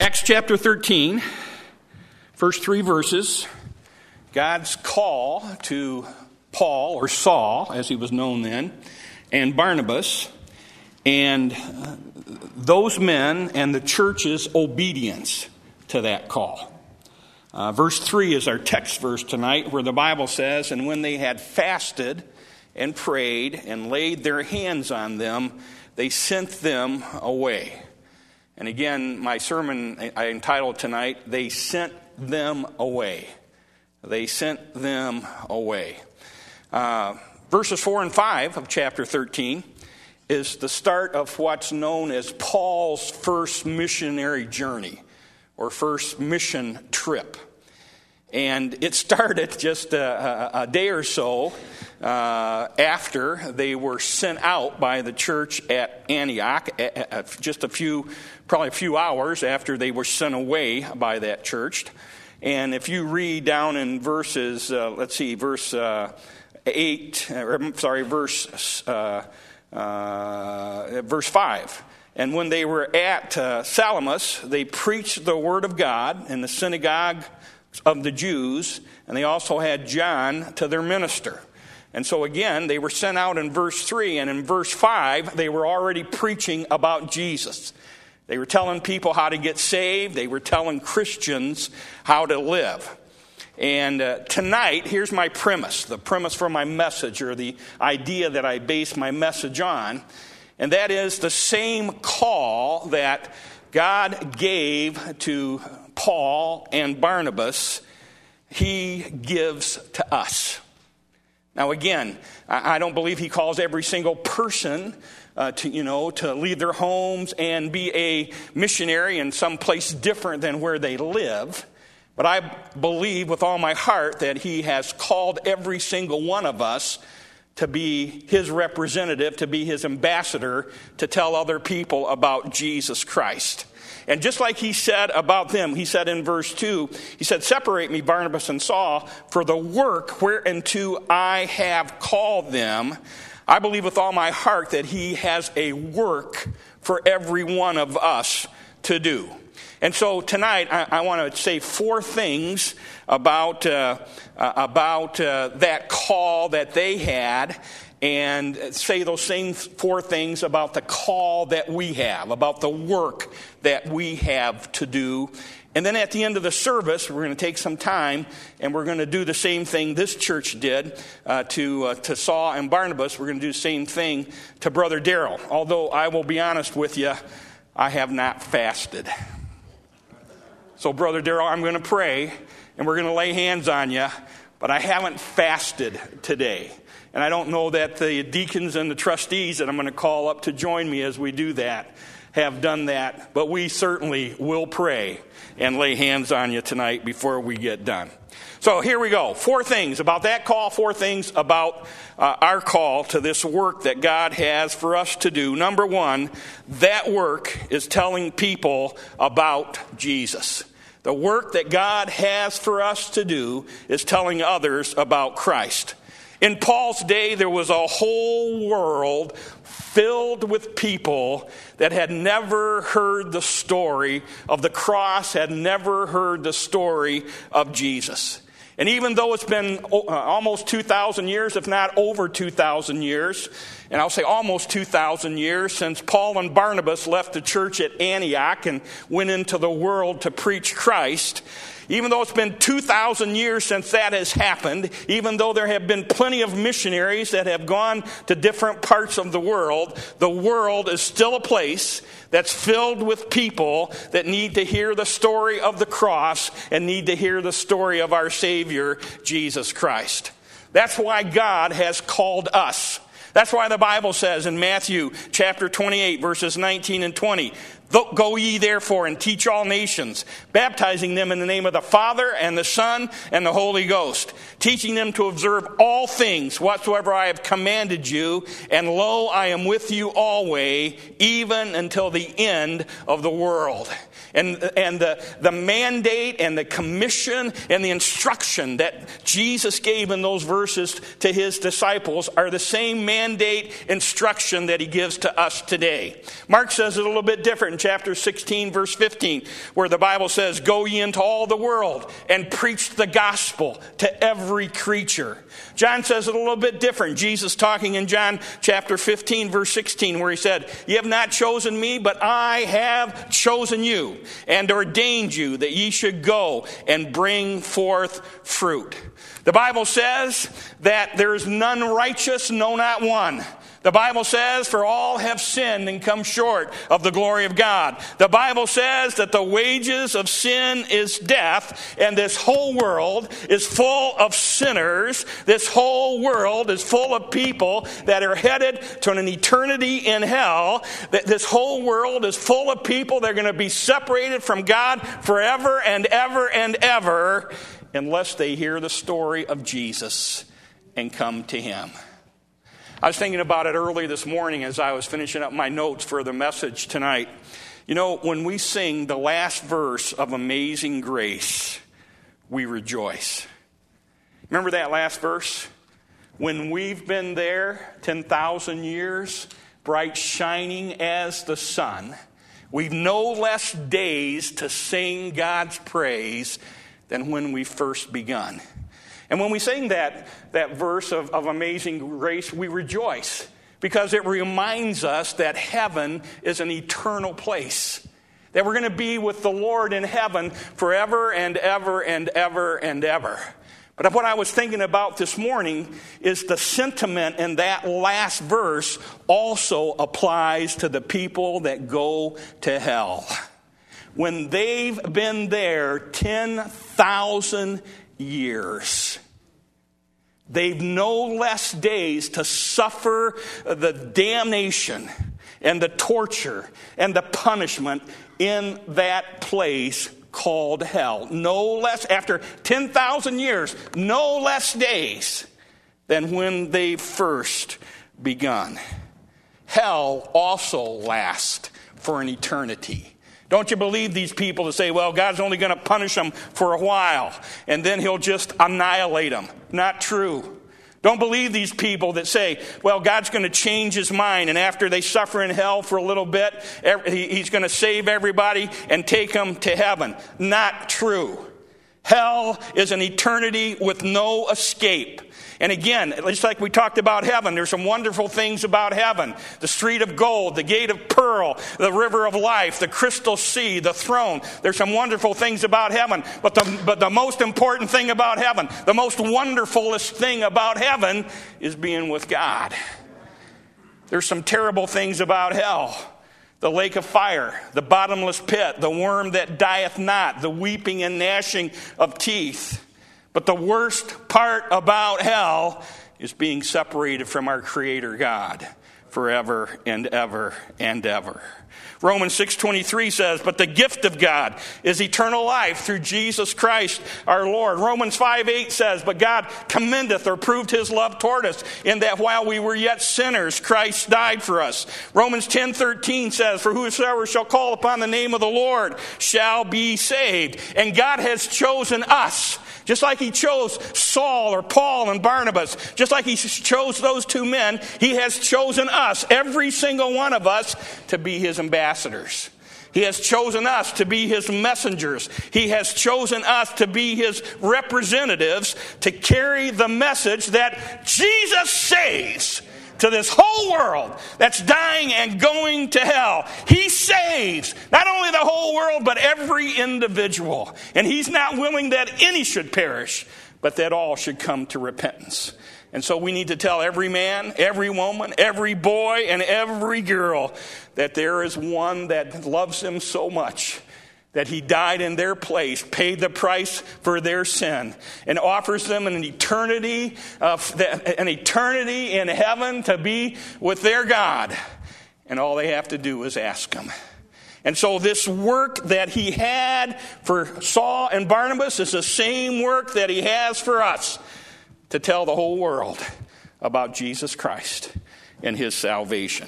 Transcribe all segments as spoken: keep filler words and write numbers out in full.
Acts chapter thirteen, first three verses, God's call to Paul, or Saul, as he was known then, and Barnabas, and those men and the church's obedience to that call. Uh, verse three is our text verse tonight, where the Bible says, "And when they had fasted and prayed and laid their hands on them, they sent them away." And again, my sermon I entitled tonight, "They Sent Them Away." They sent them away. Uh, verses four and five of chapter thirteen is the start of what's known as Paul's first missionary journey, or first mission trip. And it started just a, a, a day or so uh, after they were sent out by the church at Antioch, a, a, just a few, probably a few hours after they were sent away by that church. And if you read down in verses, uh, let's see, verse uh, eight, or, sorry, verse uh, uh, verse five. "And when they were at uh, Salamis, they preached the word of God in the synagogue of the Jews, and they also had John to their minister." And so again, they were sent out in verse three, and in verse five, they were already preaching about Jesus. They were telling people how to get saved. They were telling Christians how to live. And uh, tonight, here's my premise, the premise for my message, or the idea that I base my message on, and that is the same call that God gave to Paul and Barnabas, he gives to us. Now again, I don't believe he calls every single person uh, to, you know, to leave their homes and be a missionary in some place different than where they live. But I believe with all my heart that he has called every single one of us to be his representative, to be his ambassador, to tell other people about Jesus Christ. And just like he said about them, he said in verse two, he said, "Separate me, Barnabas and Saul, for the work whereunto I have called them." I believe with all my heart that he has a work for every one of us to do. And so tonight, I, I want to say four things about uh, uh, about uh, that call that they had, and say those same four things about the call that we have, about the work that we have to do. And then at the end of the service, we're going to take some time, and we're going to do the same thing this church did uh, to uh, to Saul and Barnabas. We're going to do the same thing to Brother Darrell. Although I will be honest with you, I have not fasted. So, Brother Darrell, I'm going to pray, and we're going to lay hands on you, but I haven't fasted today. And I don't know that the deacons and the trustees that I'm going to call up to join me as we do that have done that, but we certainly will pray and lay hands on you tonight before we get done. So here we go. Four things about that call, four things about uh, our call to this work that God has for us to do. Number one, that work is telling people about Jesus. The work that God has for us to do is telling others about Christ. In Paul's day, there was a whole world filled with people that had never heard the story of the cross, had never heard the story of Jesus. And even though it's been almost two thousand years, if not over two thousand years, and I'll say almost two thousand years since Paul and Barnabas left the church at Antioch and went into the world to preach Christ, even though it's been two thousand years since that has happened, even though there have been plenty of missionaries that have gone to different parts of the world, the world is still a place that's filled with people that need to hear the story of the cross and need to hear the story of our Savior, Jesus Christ. That's why God has called us. That's why the Bible says in Matthew chapter twenty-eight, verses nineteen and twenty, "Go ye therefore and teach all nations, baptizing them in the name of the Father and the Son and the Holy Ghost, teaching them to observe all things whatsoever I have commanded you, and lo, I am with you always, even until the end of the world." And, and the, the mandate and the commission and the instruction that Jesus gave in those verses to his disciples are the same mandate instruction that he gives to us today. Mark says it a little bit different in chapter sixteen, verse fifteen, where the Bible says, "Go ye into all the world and preach the gospel to every creature." John says it a little bit different. Jesus talking in John chapter fifteen, verse sixteen, where he said, "Ye have not chosen me, but I have chosen you and ordained you that ye should go and bring forth fruit." The Bible says that there is none righteous, no, not one. The Bible says, "For all have sinned and come short of the glory of God." The Bible says that the wages of sin is death, and this whole world is full of sinners. This whole world is full of people that are headed to an eternity in hell. This whole world is full of people that are going to be separated from God forever and ever and ever unless they hear the story of Jesus and come to him. I was thinking about it early this morning as I was finishing up my notes for the message tonight. You know, when we sing the last verse of Amazing Grace, we rejoice. Remember that last verse? When we've been there ten thousand years, bright shining as the sun, we've no less days to sing God's praise than when we first begun. And when we sing that, that verse of, of Amazing Grace, we rejoice because it reminds us that heaven is an eternal place, that we're going to be with the Lord in heaven forever and ever and ever and ever. But what I was thinking about this morning is the sentiment in that last verse also applies to the people that go to hell. When they've been there ten thousand years, they've no less days to suffer the damnation and the torture and the punishment in that place called hell. No less, after ten thousand years, no less days than when they first begun. Hell also lasts for an eternity. Don't you believe these people that say, well, God's only going to punish them for a while and then he'll just annihilate them? Not true. Don't believe these people that say, well, God's going to change his mind and after they suffer in hell for a little bit, he's going to save everybody and take them to heaven. Not true. Hell is an eternity with no escape. And again, just like we talked about heaven, there's some wonderful things about heaven. The street of gold, the gate of pearl, the river of life, the crystal sea, the throne. There's some wonderful things about heaven. But the, but the most important thing about heaven, the most wonderfulest thing about heaven is being with God. There's some terrible things about hell. The lake of fire, the bottomless pit, the worm that dieth not, the weeping and gnashing of teeth. But the worst part about hell is being separated from our Creator God forever and ever and ever. Romans six twenty-three says, but the gift of God is eternal life through Jesus Christ our Lord. Romans five eight says, but God commendeth or proved his love toward us in that while we were yet sinners, Christ died for us. Romans ten thirteen says, for whosoever shall call upon the name of the Lord shall be saved. And God has chosen us. Just like he chose Saul or Paul and Barnabas, just like he chose those two men, he has chosen us, every single one of us, to be his ambassadors. He has chosen us to be his messengers. He has chosen us to be his representatives to carry the message that Jesus saves to this whole world that's dying and going to hell. He saves not only the whole world, but every individual. And he's not willing that any should perish, but that all should come to repentance. And so we need to tell every man, every woman, every boy, and every girl that there is one that loves them so much that he died in their place, paid the price for their sin, and offers them an eternity, uh, an eternity in heaven to be with their God. And all they have to do is ask him. And so this work that he had for Saul and Barnabas is the same work that he has for us, to tell the whole world about Jesus Christ and his salvation.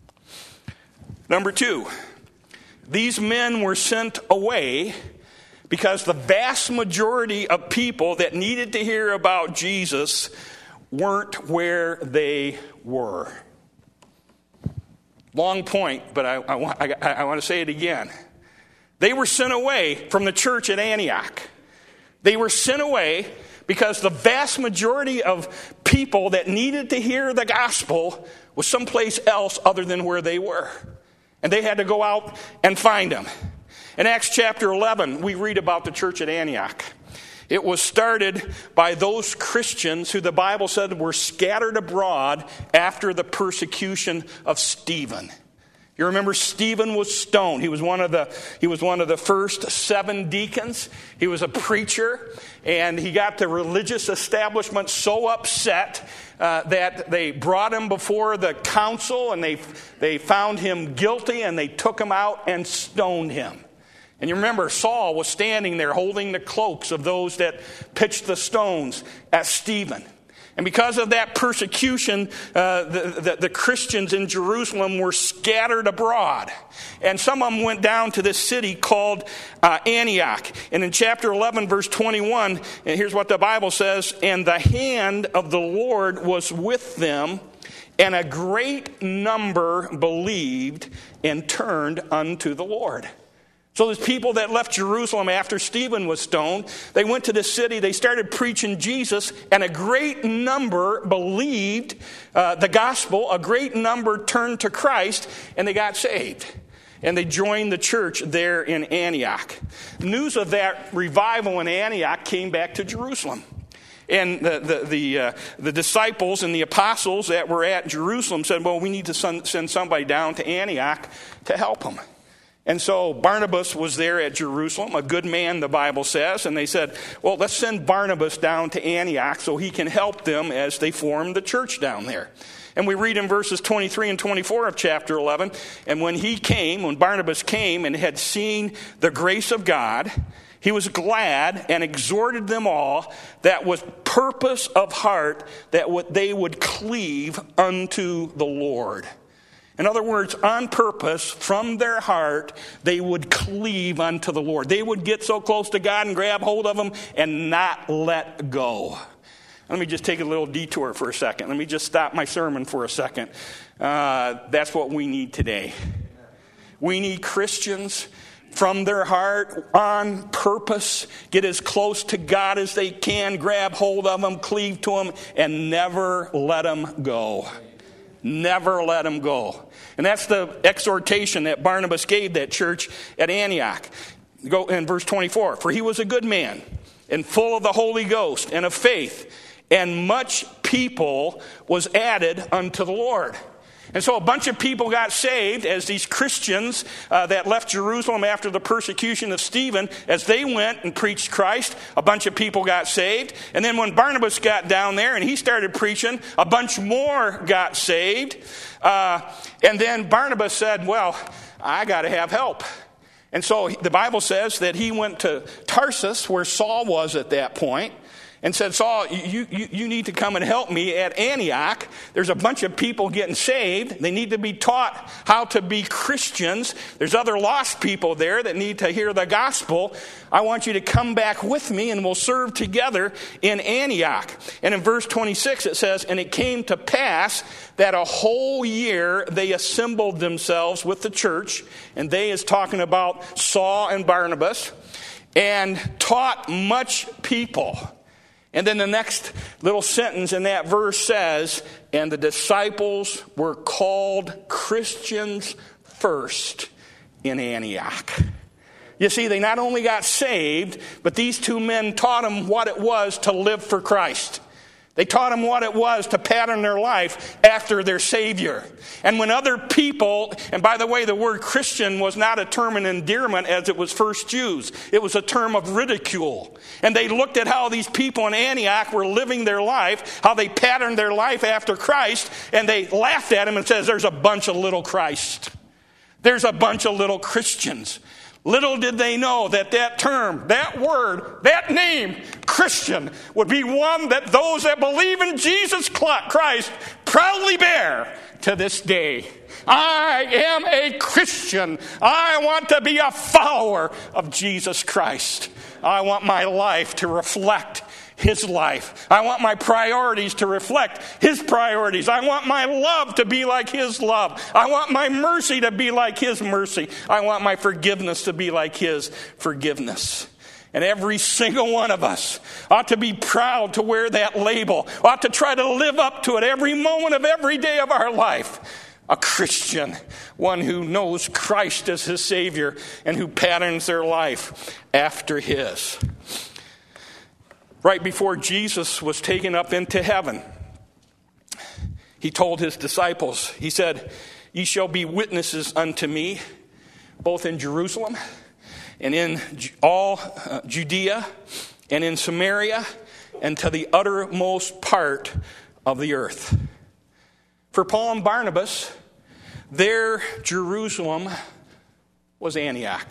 Number two, these men were sent away because the vast majority of people that needed to hear about Jesus weren't where they were. Long point, but I, I, want, I, I want to say it again. They were sent away from the church at Antioch. They were sent away because the vast majority of people that needed to hear the gospel was someplace else other than where they were. And they had to go out and find them. In Acts chapter eleven, we read about the church at Antioch. It was started by those Christians who the Bible said were scattered abroad after the persecution of Stephen. You remember Stephen was stoned. He was one of the he was one of the first seven deacons. He was a preacher, and he got the religious establishment so upset uh, that they brought him before the council, and they they found him guilty, and they took him out and stoned him. And you remember Saul was standing there holding the cloaks of those that pitched the stones at Stephen. And because of that persecution, uh, the, the, the Christians in Jerusalem were scattered abroad. And some of them went down to this city called uh, Antioch. And in chapter eleven, verse twenty-one, and here's what the Bible says, "And the hand of the Lord was with them, and a great number believed and turned unto the Lord." So there's people that left Jerusalem after Stephen was stoned. They went to the city. They started preaching Jesus, and a great number believed uh, the gospel. A great number turned to Christ, and they got saved. And they joined the church there in Antioch. News of that revival in Antioch came back to Jerusalem. And the the the, uh, the disciples and the apostles that were at Jerusalem said, well, we need to send somebody down to Antioch to help them. And so Barnabas was there at Jerusalem, a good man, the Bible says. And they said, well, let's send Barnabas down to Antioch so he can help them as they form the church down there. And we read in verses twenty-three and twenty-four of chapter eleven, "And when he came, when Barnabas came and had seen the grace of God, he was glad and exhorted them all that with purpose of heart that they would cleave unto the Lord." In other words, on purpose, from their heart, they would cleave unto the Lord. They would get so close to God and grab hold of him and not let go. Let me just take a little detour for a second. Let me just stop my sermon for a second. Uh, that's what we need today. We need Christians from their heart, on purpose, get as close to God as they can, grab hold of him, cleave to him, and never let him go. Never let him go. And that's the exhortation that Barnabas gave that church at Antioch. Go in verse twenty-four. "For he was a good man, and full of the Holy Ghost and of faith, and much people was added unto the Lord." And so a bunch of people got saved as these Christians uh, that left Jerusalem after the persecution of Stephen, as they went and preached Christ, a bunch of people got saved. And then when Barnabas got down there and he started preaching, a bunch more got saved. Uh, and then Barnabas said, well, I got to have help. And so the Bible says that he went to Tarsus, where Saul was at that point, and said, Saul, you, you, you need to come and help me at Antioch. There's a bunch of people getting saved. They need to be taught how to be Christians. There's other lost people there that need to hear the gospel. I want you to come back with me and we'll serve together in Antioch. And in verse twenty-six it says, "And it came to pass that a whole year they assembled themselves with the church," and they is talking about Saul and Barnabas, "and taught much people." And then the next little sentence in that verse says, "And the disciples were called Christians first in Antioch." You see, they not only got saved, but these two men taught them what it was to live for Christ. They taught them what it was to pattern their life after their Savior. And when other people, and by the way, the word Christian was not a term of endearment as it was first Jews. It was a term of ridicule. And they looked at how these people in Antioch were living their life, how they patterned their life after Christ, and they laughed at him and says, there's a bunch of little Christ. There's a bunch of little Christians. Little did they know that that term, that word, that name, Christian, would be one that those that believe in Jesus Christ proudly bear to this day. I am a Christian. I want to be a follower of Jesus Christ. I want my life to reflect his life. I want my priorities to reflect his priorities. I want my love to be like his love. I want my mercy to be like his mercy. I want my forgiveness to be like his forgiveness. And every single one of us ought to be proud to wear that label, ought to try to live up to it every moment of every day of our life. A Christian, one who knows Christ as his Savior and who patterns their life after his. Right before Jesus was taken up into heaven, he told his disciples, he said, "Ye shall be witnesses unto me, both in Jerusalem and in all uh, Judea and in Samaria and to the uttermost part of the earth." For Paul and Barnabas, their Jerusalem was Antioch.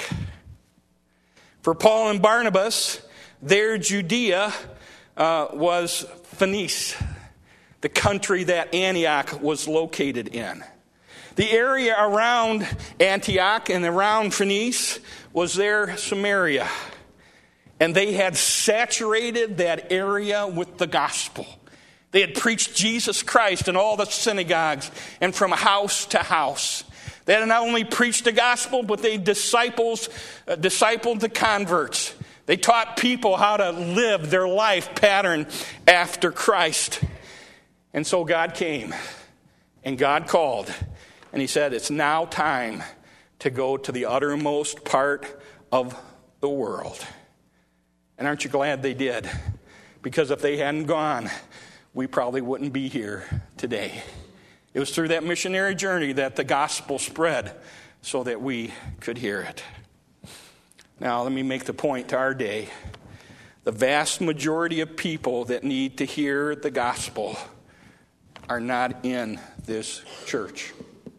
For Paul and Barnabas, their Judea uh, was Phoenice, the country that Antioch was located in. The area around Antioch and around Phoenice was their Samaria. And they had saturated that area with the gospel. They had preached Jesus Christ in all the synagogues and from house to house. They had not only preached the gospel, but they disciples, uh, discipled the converts. They taught people how to live their life pattern after Christ. And so God came and God called. And he said, it's now time to go to the uttermost part of the world. And aren't you glad they did? Because if they hadn't gone, we probably wouldn't be here today. It was through that missionary journey that the gospel spread so that we could hear it. Now, let me make the point to our day. The vast majority of people that need to hear the gospel are not in this church.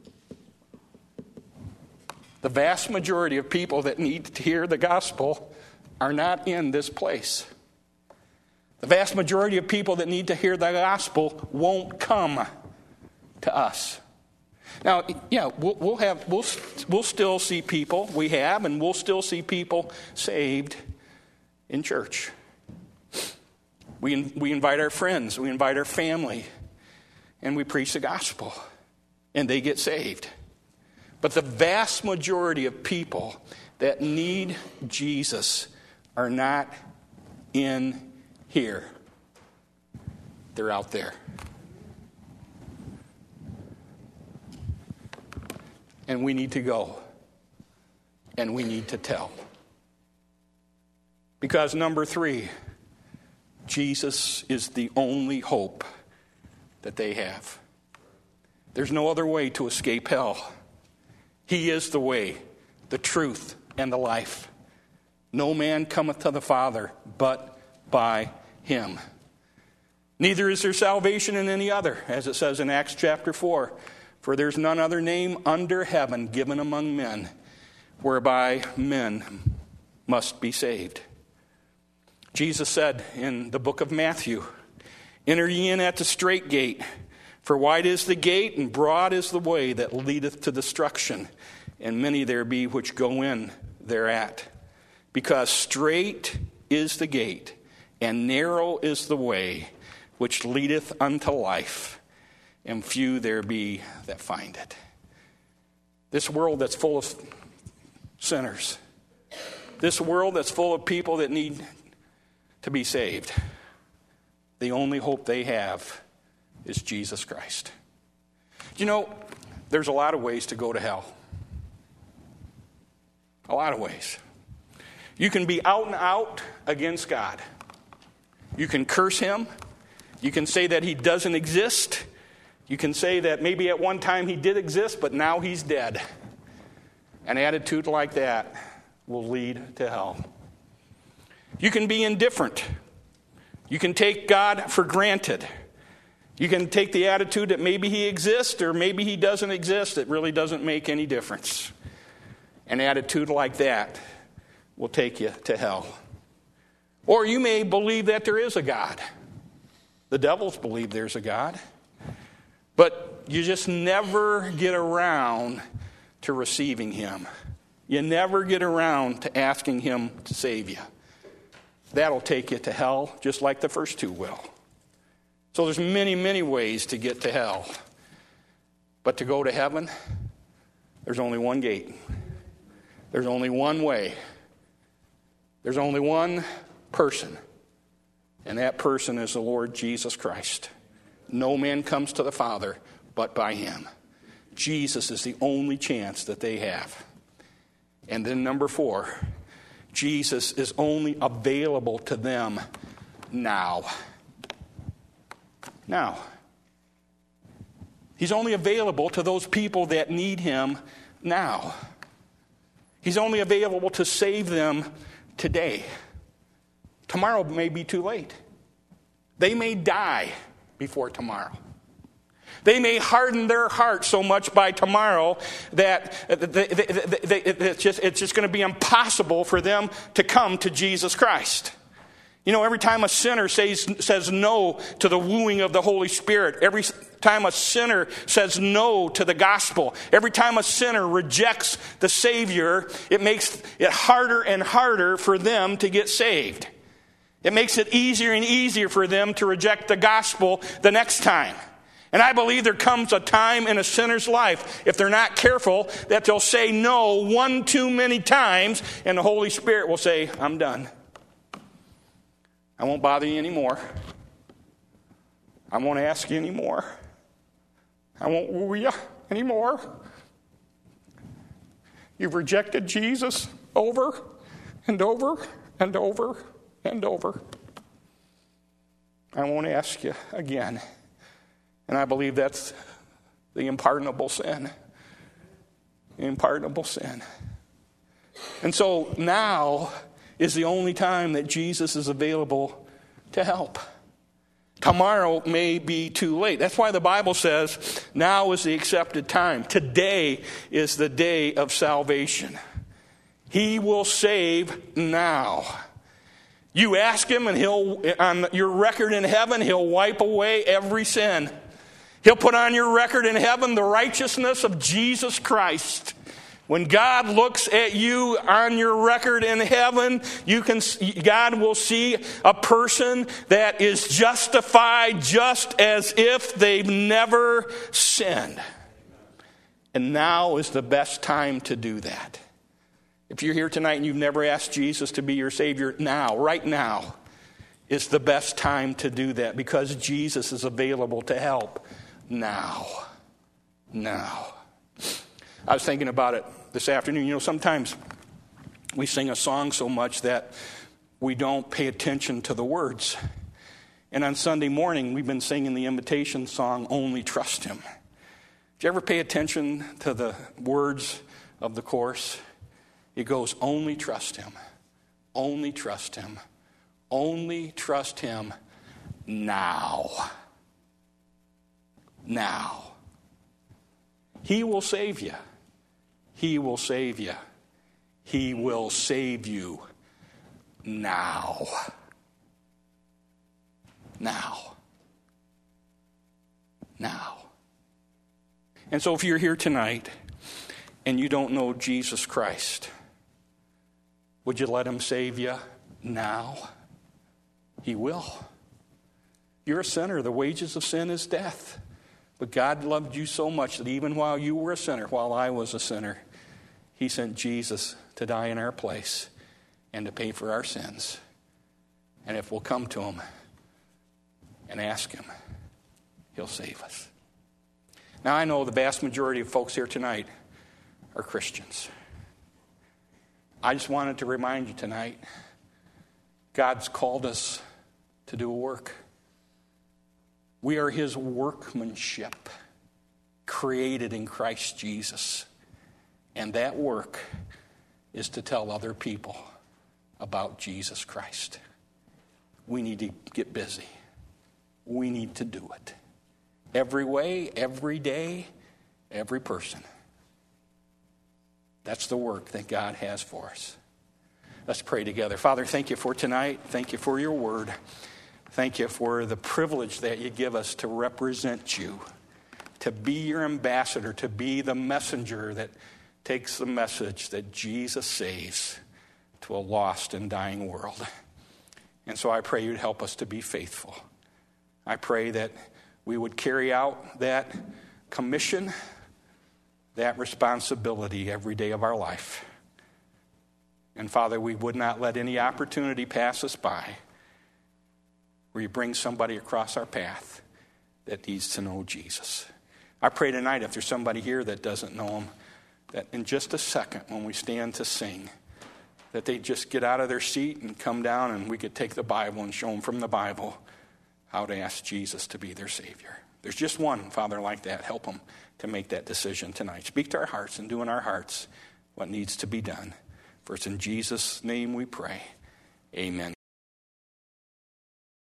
The vast majority of people that need to hear the gospel are not in this place. The vast majority of people that need to hear the gospel won't come to us. Now, yeah, we'll, we'll have we'll we'll still see people we have, and we'll still see people saved in church. We we invite our friends, we invite our family, and we preach the gospel, and they get saved. But the vast majority of people that need Jesus are not in here. They're out there. And we need to go. And we need to tell. Because number three, Jesus is the only hope that they have. There's no other way to escape hell. He is the way, the truth, and the life. No man cometh to the Father but by him. Neither is there salvation in any other, as it says in Acts chapter four. For there's none other name under heaven given among men, whereby men must be saved. Jesus said in the book of Matthew, "Enter ye in at the strait gate, for wide is the gate, and broad is the way that leadeth to destruction, and many there be which go in thereat. Because strait is the gate, and narrow is the way which leadeth unto life, and few there be that find it." This world that's full of sinners, this world that's full of people that need to be saved, the only hope they have is Jesus Christ. You know, there's a lot of ways to go to hell. A lot of ways. You can be out and out against God. You can curse him. You can say that he doesn't exist. You can say that maybe at one time he did exist, but now he's dead. An attitude like that will lead to hell. You can be indifferent. You can take God for granted. You can take the attitude that maybe he exists or maybe he doesn't exist. It really doesn't make any difference. An attitude like that will take you to hell. Or you may believe that there is a God. The devils believe there's a God. But you just never get around to receiving him. You never get around to asking him to save you. that'll take you to hell just like the first two will. So there's many, many ways to get to hell. But to go to heaven, there's only one gate. There's only one way. There's only one person. And that person is the Lord Jesus Christ. No man comes to the Father but by him. Jesus is the only chance that they have. And then number four, Jesus is only available to them now. Now. He's only available to those people that need him now. He's only available to save them today. Tomorrow may be too late. They may die before tomorrow. They may harden their heart so much by tomorrow that they, they, they, it's just, it's just going to be impossible for them to come to Jesus Christ. You know, every time a sinner says, says no to the wooing of the Holy Spirit, every time a sinner says no to the gospel, every time a sinner rejects the Savior, it makes it harder and harder for them to get saved. It makes it easier and easier for them to reject the gospel the next time. And I believe there comes a time in a sinner's life, if they're not careful, that they'll say no one too many times, and the Holy Spirit will say, I'm done. I won't bother you anymore. I won't ask you anymore. I won't woo you anymore. You've rejected Jesus over and over and over and over. I won't ask you again. And I believe that's the unpardonable sin. The unpardonable sin. And so now is the only time that Jesus is available to help. Tomorrow may be too late. That's why the Bible says now is the accepted time. Today is the day of salvation. He will save now. You ask him and he'll, on your record in heaven, he'll wipe away every sin. He'll put on your record in heaven the righteousness of Jesus Christ. When God looks at you on your record in heaven, you can, God will see a person that is justified just as if they've never sinned. And now is the best time to do that. If you're here tonight and you've never asked Jesus to be your Savior, now, right now, is the best time to do that because Jesus is available to help now. Now. I was thinking about it this afternoon. You know, sometimes we sing a song so much that we don't pay attention to the words. And on Sunday morning, we've been singing the invitation song, Only Trust Him. Did you ever pay attention to the words of the chorus? It goes, only trust Him. Only trust Him. Only trust Him now. Now. He will save you. He will save you. He will save you now. Now. Now. And so if you're here tonight and you don't know Jesus Christ, would you let Him save you now? He will. You're a sinner. The wages of sin is death. But God loved you so much that even while you were a sinner, while I was a sinner, He sent Jesus to die in our place and to pay for our sins. And if we'll come to Him and ask Him, He'll save us. Now, I know the vast majority of folks here tonight are Christians. I just wanted to remind you tonight, God's called us to do a work. We are His workmanship, created in Christ Jesus. And that work is to tell other people about Jesus Christ. We need to get busy. We need to do it. Every way, every day, every person. That's the work that God has for us. Let's pray together. Father, thank you for tonight. Thank you for your word. Thank you for the privilege that you give us to represent you, to be your ambassador, to be the messenger that takes the message that Jesus saves to a lost and dying world. And so I pray you'd help us to be faithful. I pray that we would carry out that commission, that responsibility every day of our life. And Father, we would not let any opportunity pass us by where you bring somebody across our path that needs to know Jesus. I pray tonight if there's somebody here that doesn't know him, that in just a second when we stand to sing, that they just get out of their seat and come down and we could take the Bible and show them from the Bible how to ask Jesus to be their Savior. There's just one, Father, like that. Help them to make that decision tonight. Speak to our hearts and do in our hearts what needs to be done. For it's in Jesus' name we pray. Amen.